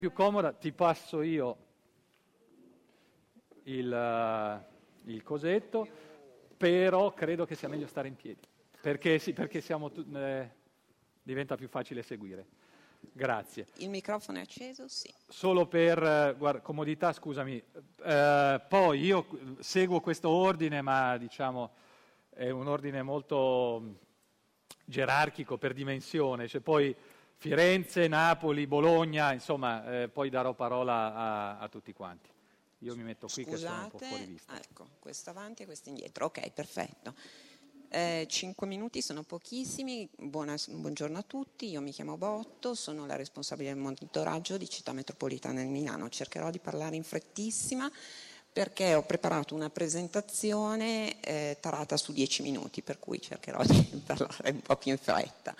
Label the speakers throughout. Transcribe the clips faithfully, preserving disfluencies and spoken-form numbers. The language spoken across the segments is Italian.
Speaker 1: Più comoda, ti passo io il, il cosetto, però credo che sia meglio stare in piedi, perché, sì, perché siamo tu, eh, diventa più facile seguire. Grazie.
Speaker 2: Il microfono è acceso? Sì.
Speaker 1: Solo per eh, guarda, comodità, scusami, eh, poi io seguo questo ordine, ma diciamo è un ordine molto gerarchico per dimensione, cioè poi Firenze, Napoli, Bologna, insomma, eh, poi darò parola a, a tutti quanti. Io mi metto qui. Scusate, che sono un po' fuori vista.
Speaker 2: Ecco, questo avanti e questo indietro. Ok, perfetto. Eh, cinque minuti sono pochissimi. Buona, buongiorno a tutti, io mi chiamo Botto, sono la responsabile del monitoraggio di Città Metropolitana di Milano. Cercherò di parlare in frettissima perché ho preparato una presentazione eh, tarata su dieci minuti, per cui cercherò di parlare un po' più in fretta.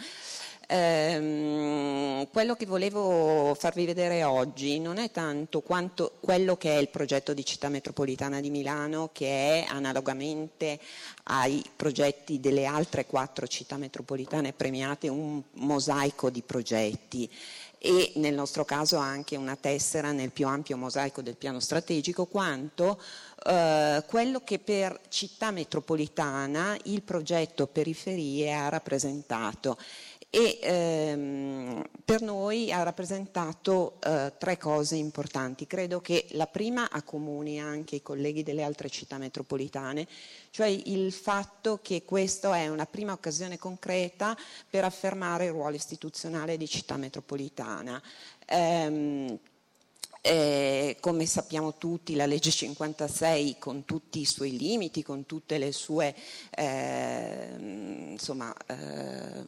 Speaker 2: Ehm, quello che volevo farvi vedere oggi non è tanto quanto quello che è il progetto di Città Metropolitana di Milano, che è analogamente ai progetti delle altre quattro città metropolitane premiate un mosaico di progetti e nel nostro caso anche una tessera nel più ampio mosaico del piano strategico, quanto eh, quello che per Città Metropolitana il progetto Periferie ha rappresentato. E ehm, per noi ha rappresentato eh, tre cose importanti. Credo che la prima accomuni anche i colleghi delle altre città metropolitane, cioè il fatto che questa è una prima occasione concreta per affermare il ruolo istituzionale di città metropolitana. Ehm, Eh, come sappiamo tutti, la legge cinquantasei, con tutti i suoi limiti, con tutte le sue eh, insomma, eh,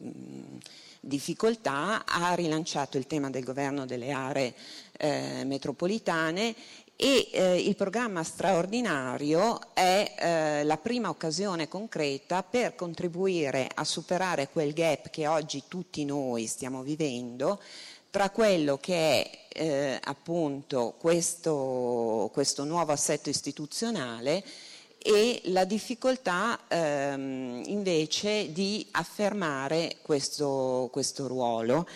Speaker 2: difficoltà, ha rilanciato il tema del governo delle aree eh, metropolitane e eh, il programma straordinario è eh, la prima occasione concreta per contribuire a superare quel gap che oggi tutti noi stiamo vivendo tra quello che è eh, appunto questo, questo nuovo assetto istituzionale e la difficoltà ehm, invece di affermare questo, questo ruolo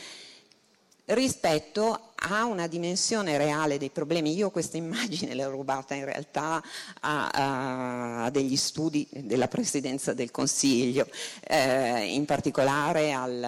Speaker 2: rispetto a una dimensione reale dei problemi. Io questa immagine l'ho rubata in realtà a, a degli studi della Presidenza del Consiglio, eh, in particolare al,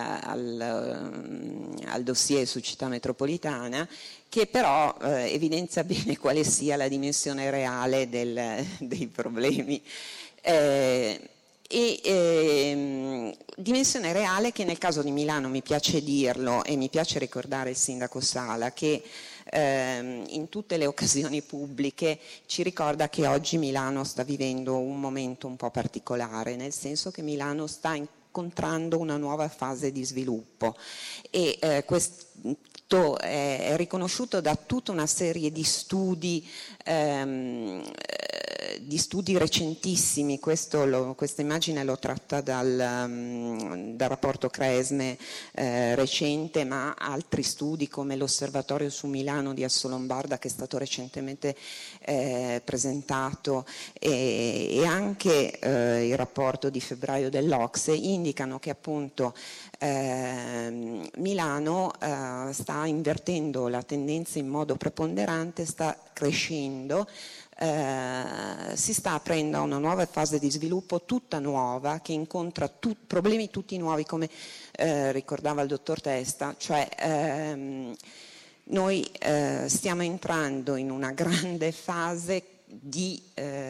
Speaker 2: al, al dossier su Città Metropolitana, che però eh, evidenzia bene quale sia la dimensione reale del, dei problemi. Eh, E ehm, dimensione reale che nel caso di Milano, mi piace dirlo e mi piace ricordare il sindaco Sala, che ehm, in tutte le occasioni pubbliche ci ricorda che oggi Milano sta vivendo un momento un po' particolare, nel senso che Milano sta incontrando una nuova fase di sviluppo e eh, questo è, è riconosciuto da tutta una serie di studi ehm, di studi recentissimi. Questo lo, questa immagine l'ho tratta dal, um, dal rapporto Cresme eh, recente, ma altri studi come l'Osservatorio su Milano di Assolombarda, che è stato recentemente eh, presentato, e, e anche eh, il rapporto di febbraio dell'Ocse indicano che appunto eh, Milano eh, sta invertendo la tendenza in modo preponderante, sta crescendo. Uh, si sta aprendo a una nuova fase di sviluppo tutta nuova, che incontra tu- problemi tutti nuovi, come uh, ricordava il dottor Testa, cioè um, noi uh, stiamo entrando in una grande fase di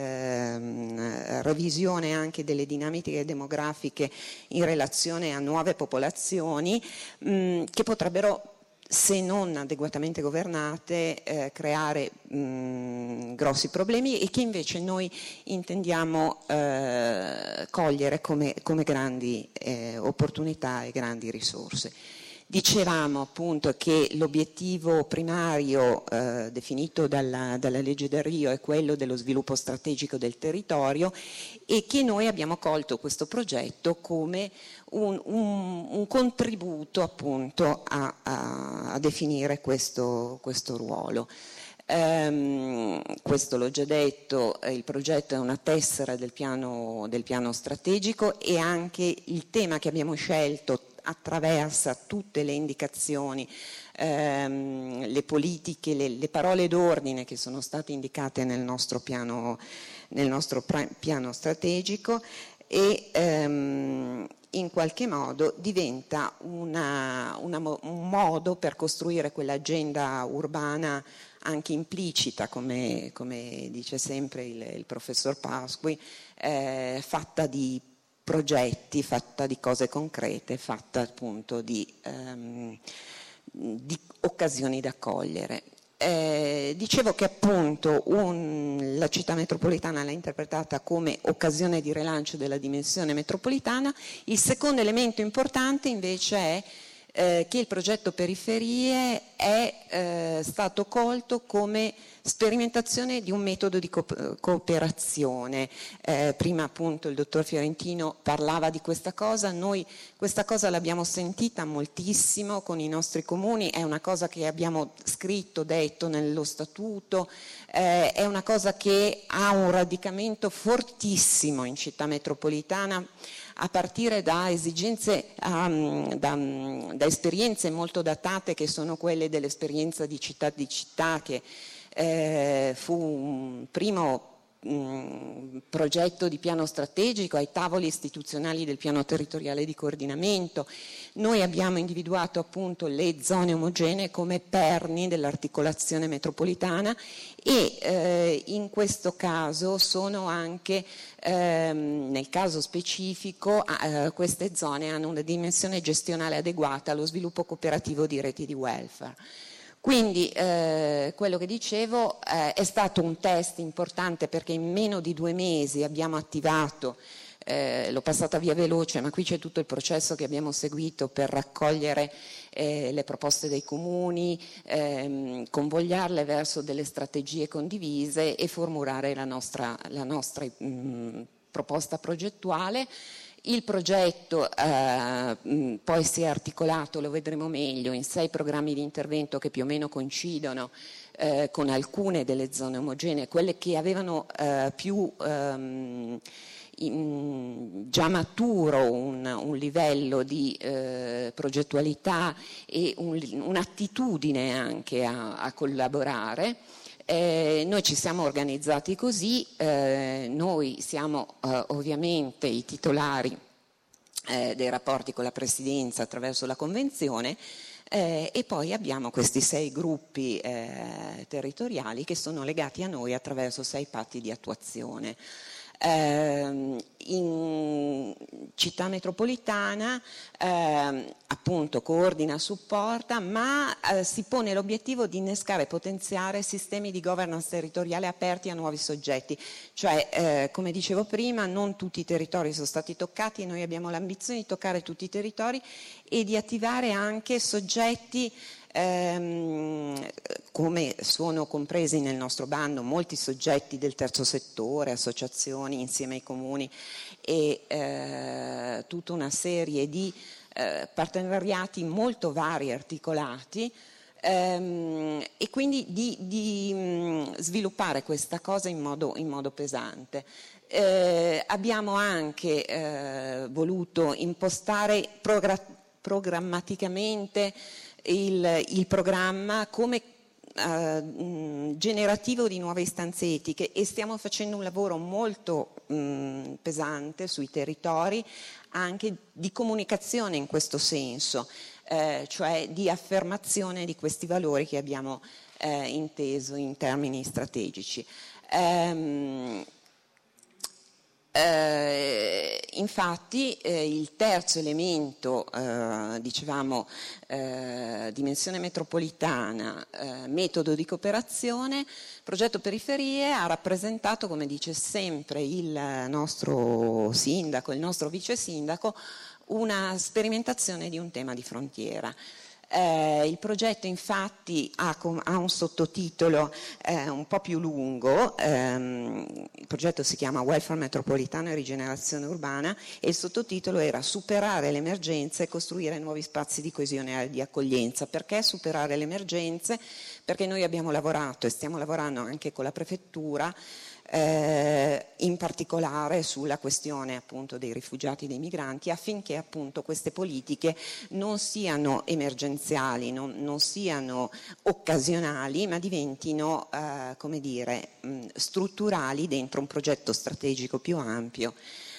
Speaker 2: eh, revisione anche delle dinamiche demografiche in relazione a nuove popolazioni mh, che potrebbero, se non adeguatamente governate, eh, creare mh, grossi problemi e che invece noi intendiamo eh, cogliere come, come grandi eh, opportunità e grandi risorse. Dicevamo appunto che l'obiettivo primario eh, definito dalla, dalla legge del Rio è quello dello sviluppo strategico del territorio e che noi abbiamo colto questo progetto come un, un, un contributo appunto a, a, a definire questo, questo ruolo. Um, questo l'ho già detto, eh, il progetto è una tessera del piano, del piano strategico e anche il tema che abbiamo scelto attraversa tutte le indicazioni, ehm, le politiche, le, le parole d'ordine che sono state indicate nel nostro piano, nel nostro piano strategico e ehm, in qualche modo diventa una, una, un modo per costruire quell'agenda urbana anche implicita, come, come dice sempre il, il professor Pasqui, eh, fatta di progetti, fatta di cose concrete, fatta appunto di, ehm, di occasioni da cogliere. Eh, dicevo che appunto un, la città metropolitana l'ha interpretata come occasione di rilancio della dimensione metropolitana. Il secondo elemento importante invece è eh, che il progetto Periferie è eh, stato colto come sperimentazione di un metodo di co- cooperazione. Eh, prima appunto il dottor Fiorentino parlava di questa cosa, noi questa cosa l'abbiamo sentita moltissimo con i nostri comuni, è una cosa che abbiamo scritto, detto nello statuto, eh, è una cosa che ha un radicamento fortissimo in città metropolitana, a partire da esigenze, um, da, da esperienze molto datate che sono quelle dell'esperienza di città di città, che eh, fu un primo um, progetto di piano strategico ai tavoli istituzionali del piano territoriale di coordinamento. Noi abbiamo individuato appunto le zone omogenee come perni dell'articolazione metropolitana e eh, in questo caso sono anche, ehm, nel caso specifico, eh, queste zone hanno una dimensione gestionale adeguata allo sviluppo cooperativo di reti di welfare. Quindi eh, quello che dicevo eh, è stato un test importante perché in meno di due mesi abbiamo attivato, eh, l'ho passata via veloce, ma qui c'è tutto il processo che abbiamo seguito per raccogliere eh, le proposte dei comuni, ehm, convogliarle verso delle strategie condivise e formulare la nostra, la nostra mh, proposta progettuale. Il progetto eh, mh, poi si è articolato, lo vedremo meglio, in sei programmi di intervento che più o meno coincidono eh, con alcune delle zone omogenee, quelle che avevano eh, più ehm, in, già maturo un, un livello di eh, progettualità e un, un'attitudine anche a, a collaborare. Eh, noi ci siamo organizzati così, eh, noi siamo eh, ovviamente i titolari eh, dei rapporti con la Presidenza attraverso la Convenzione eh, e poi abbiamo questi sei gruppi eh, territoriali che sono legati a noi attraverso sei patti di attuazione. Eh, in città metropolitana eh, appunto coordina, supporta, ma eh, si pone l'obiettivo di innescare e potenziare sistemi di governance territoriale aperti a nuovi soggetti, cioè eh, come dicevo prima non tutti i territori sono stati toccati, noi abbiamo l'ambizione di toccare tutti i territori e di attivare anche soggetti Ehm, come sono compresi nel nostro bando molti soggetti del terzo settore, associazioni insieme ai comuni e eh, tutta una serie di eh, partenariati molto vari e articolati ehm, e quindi di, di mh, sviluppare questa cosa in modo, in modo pesante. Eh, abbiamo anche eh, voluto impostare progra- programmaticamente Il, il programma come uh, generativo di nuove istanze etiche e stiamo facendo un lavoro molto mh, pesante sui territori anche di comunicazione in questo senso, eh, cioè di affermazione di questi valori che abbiamo eh, inteso in termini strategici. Um, Eh, infatti eh, il terzo elemento, eh, dicevamo eh, dimensione metropolitana, eh, metodo di cooperazione, progetto Periferie ha rappresentato, come dice sempre il nostro sindaco, il nostro vice sindaco, una sperimentazione di un tema di frontiera. Eh, il progetto infatti ha, ha un sottotitolo eh, un po' più lungo, ehm, il progetto si chiama Welfare Metropolitano e Rigenerazione Urbana e il sottotitolo era Superare le emergenze e costruire nuovi spazi di coesione e di accoglienza. Perché superare le emergenze? perché noi abbiamo lavorato e stiamo lavorando anche con la prefettura, eh, in particolare sulla questione appunto dei rifugiati e dei migranti, affinché appunto queste politiche non siano emergenziali, non, non siano occasionali, ma diventino, eh, come dire, mh, strutturali dentro un progetto strategico più ampio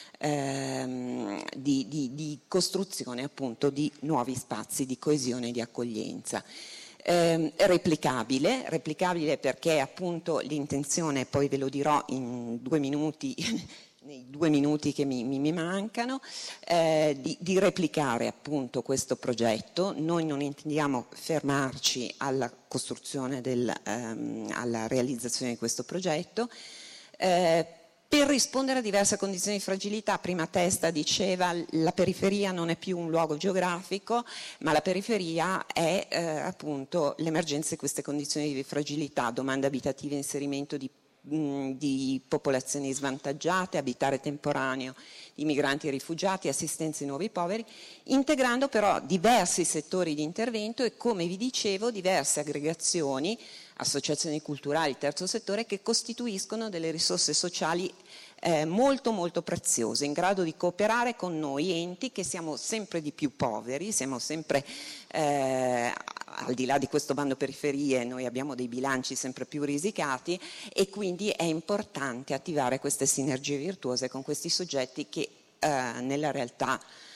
Speaker 2: ehm, di, di, di costruzione appunto di nuovi spazi di coesione e di accoglienza. Eh, replicabile, replicabile perché appunto l'intenzione, poi ve lo dirò in due minuti, nei due minuti che mi, mi, mi mancano, eh, di, di replicare appunto questo progetto. Noi non intendiamo fermarci alla costruzione, del, ehm, alla realizzazione di questo progetto, eh, per rispondere a diverse condizioni di fragilità. Prima Testa diceva la periferia non è più un luogo geografico, ma la periferia è eh, appunto l'emergenza di queste condizioni di fragilità, domande abitative, inserimento di, mh, di popolazioni svantaggiate, abitare temporaneo di migranti e rifugiati, assistenza ai nuovi poveri, integrando però diversi settori di intervento e, come vi dicevo, diverse aggregazioni, associazioni culturali, terzo settore, che costituiscono delle risorse sociali eh, molto molto preziose, in grado di cooperare con noi enti che siamo sempre di più poveri, siamo sempre, eh, al di là di questo bando periferie, noi abbiamo dei bilanci sempre più risicati e quindi è importante attivare queste sinergie virtuose con questi soggetti che eh, nella realtà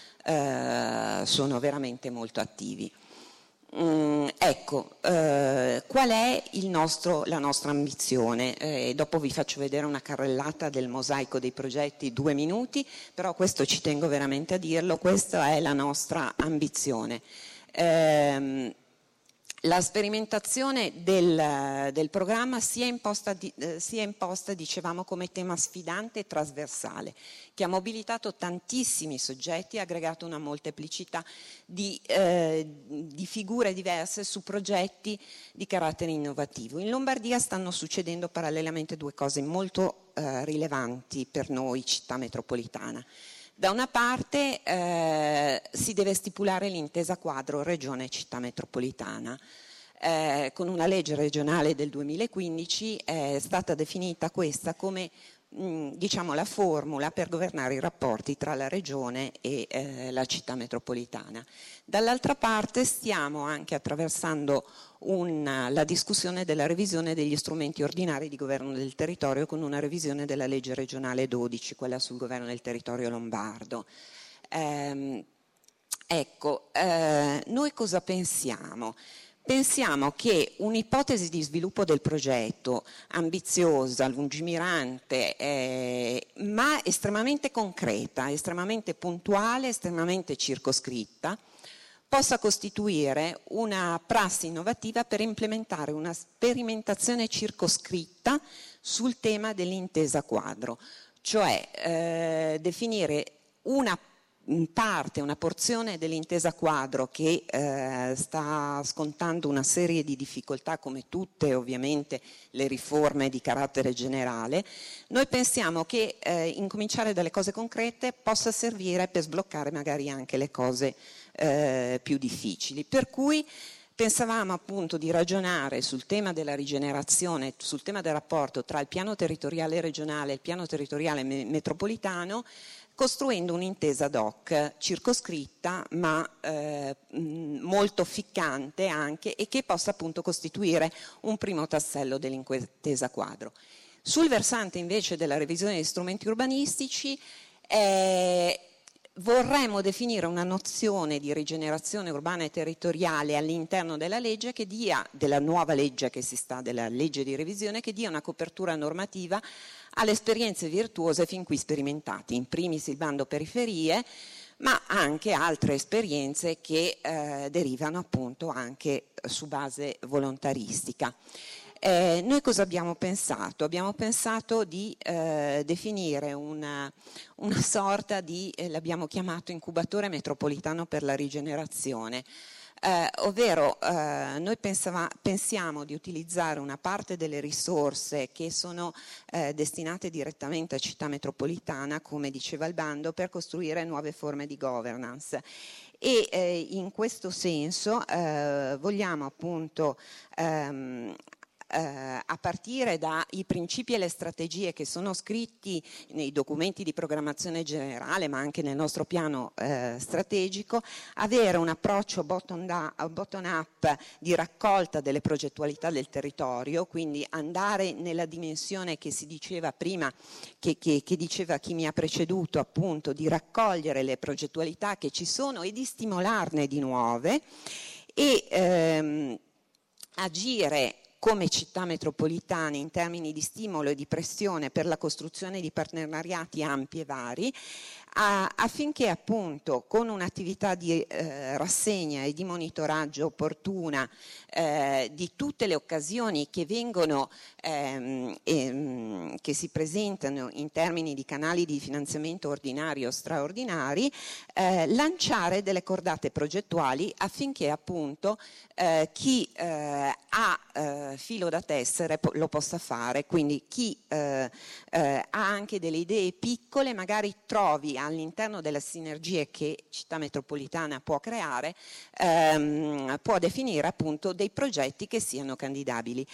Speaker 2: eh, sono veramente molto attivi. Mm, ecco, eh, qual è il nostro, la nostra ambizione? Eh, dopo vi faccio vedere una carrellata del mosaico dei progetti, due minuti, però questo ci tengo veramente a dirlo, questa è la nostra ambizione. Eh, La sperimentazione del, del programma si è, imposta, di, eh, si è imposta, dicevamo, come tema sfidante e trasversale, che ha mobilitato tantissimi soggetti e aggregato una molteplicità di, eh, di figure diverse su progetti di carattere innovativo. In Lombardia stanno succedendo parallelamente due cose molto eh, rilevanti per noi, città metropolitana. Da una parte eh, si deve stipulare l'intesa quadro Regione-Città metropolitana. Eh, con una legge regionale del duemilaquindici è stata definita questa come mh, diciamo, la formula per governare i rapporti tra la Regione e eh, la Città metropolitana. Dall'altra parte stiamo anche attraversando una, la discussione della revisione degli strumenti ordinari di governo del territorio con una revisione della legge regionale dodici, quella sul governo del territorio lombardo. Eh, ecco, eh, noi cosa pensiamo? Pensiamo che un'ipotesi di sviluppo del progetto ambiziosa, lungimirante, eh, ma estremamente concreta, estremamente puntuale, estremamente circoscritta, possa costituire una prassi innovativa per implementare una sperimentazione circoscritta sul tema dell'intesa quadro, cioè eh, definire una parte, una porzione dell'intesa quadro che eh, sta scontando una serie di difficoltà, come tutte ovviamente le riforme di carattere generale. Noi pensiamo che eh, incominciare dalle cose concrete possa servire per sbloccare magari anche le cose eh, più difficili, per cui pensavamo appunto di ragionare sul tema della rigenerazione, sul tema del rapporto tra il piano territoriale regionale e il piano territoriale me- metropolitano, costruendo un'intesa ad hoc circoscritta ma eh, molto ficcante anche e che possa appunto costituire un primo tassello dell'intesa quadro. Sul versante invece della revisione degli strumenti urbanistici eh, vorremmo definire una nozione di rigenerazione urbana e territoriale all'interno della legge che dia, della nuova legge che si sta, della legge di revisione, che dia una copertura normativa alle esperienze virtuose fin qui sperimentate, in primis il bando periferie, ma anche altre esperienze che eh, derivano appunto anche su base volontaristica. Eh, noi cosa abbiamo pensato? Abbiamo pensato di eh, definire una, una sorta di, eh, l'abbiamo chiamato incubatore metropolitano per la rigenerazione, eh, ovvero eh, noi pensava, pensiamo di utilizzare una parte delle risorse che sono eh, destinate direttamente a Città Metropolitana, come diceva il bando, per costruire nuove forme di governance. E eh, in questo senso eh, vogliamo appunto ehm, eh, a partire dai principi e le strategie che sono scritti nei documenti di programmazione generale, ma anche nel nostro piano eh, strategico, avere un approccio bottom-up bottom di raccolta delle progettualità del territorio, quindi andare nella dimensione che si diceva prima, che, che, che diceva chi mi ha preceduto, appunto, di raccogliere le progettualità che ci sono e di stimolarne di nuove e ehm, agire come città metropolitane in termini di stimolo e di pressione per la costruzione di partenariati ampi e vari, a, affinché appunto con un'attività di eh, rassegna e di monitoraggio opportuna eh, di tutte le occasioni che vengono ehm, ehm, che si presentano in termini di canali di finanziamento ordinari o straordinari, eh, lanciare delle cordate progettuali affinché appunto eh, chi eh, ha eh, filo da tessere po- lo possa fare, quindi chi eh, eh, ha anche delle idee piccole magari trovi all'interno delle sinergie che Città Metropolitana può creare, ehm, può definire appunto dei progetti che siano candidabili.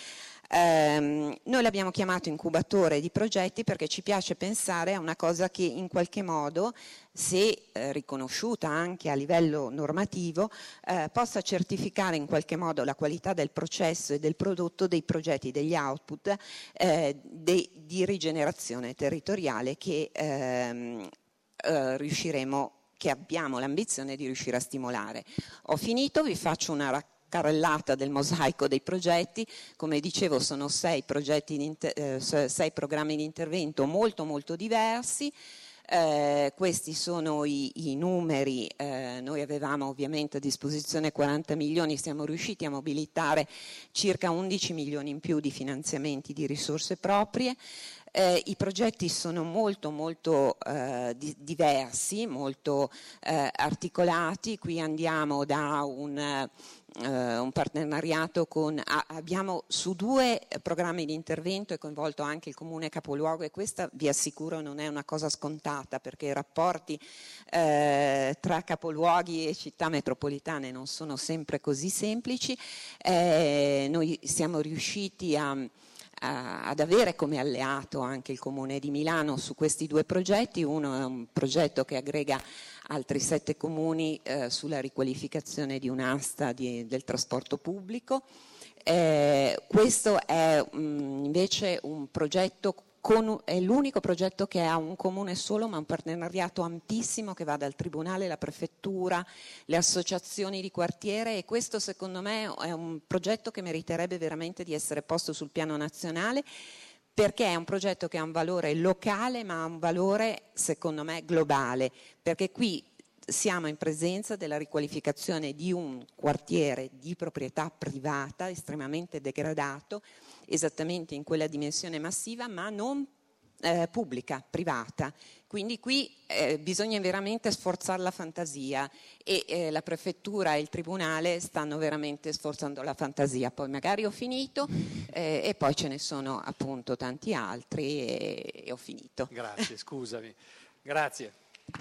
Speaker 2: Um, noi l'abbiamo chiamato incubatore di progetti perché ci piace pensare a una cosa che in qualche modo, se eh, riconosciuta anche a livello normativo, eh, possa certificare in qualche modo la qualità del processo e del prodotto dei progetti, degli output eh, de, di rigenerazione territoriale che ehm, eh, riusciremo, che abbiamo l'ambizione di riuscire a stimolare. Ho finito, vi faccio una raccolta carrellata del mosaico dei progetti. Come dicevo, sono sei, progetti di inter- eh, sei programmi di intervento molto molto diversi. Eh, questi sono i, i numeri, eh, noi avevamo ovviamente a disposizione quaranta milioni, siamo riusciti a mobilitare circa undici milioni in più di finanziamenti di risorse proprie. Eh, I progetti sono molto molto eh, di, diversi, molto eh, articolati. Qui andiamo da un, eh, un partenariato con, ah, abbiamo su due programmi di intervento è coinvolto anche il comune capoluogo, e questa vi assicuro non è una cosa scontata, perché i rapporti eh, tra capoluoghi e città metropolitane non sono sempre così semplici. Eh, noi siamo riusciti a ad avere come alleato anche il Comune di Milano su questi due progetti. Uno è un progetto che aggrega altri sette comuni eh, sulla riqualificazione di un'asta di, del trasporto pubblico. Eh, questo è mh, invece un progetto Con, è l'unico progetto che ha un comune solo, ma un partenariato ampissimo che va dal tribunale, la prefettura, le associazioni di quartiere, e questo secondo me è un progetto che meriterebbe veramente di essere posto sul piano nazionale, perché è un progetto che ha un valore locale ma ha un valore secondo me globale, perché qui siamo in presenza della riqualificazione di un quartiere di proprietà privata estremamente degradato, esattamente in quella dimensione massiva, ma non eh, pubblica, privata. Quindi qui eh, bisogna veramente sforzare la fantasia, e eh, la prefettura e il tribunale stanno veramente sforzando la fantasia. Poi magari ho finito eh, e poi ce ne sono appunto tanti altri e, e ho finito.
Speaker 1: Grazie, scusami. Grazie.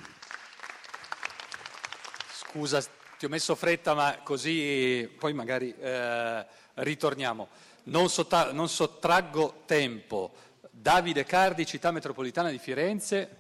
Speaker 1: Scusa, ti ho messo fretta, ma così poi magari eh, ritorniamo. Non, sotta- non sottraggo tempo. Davide Cardi, Città Metropolitana di Firenze.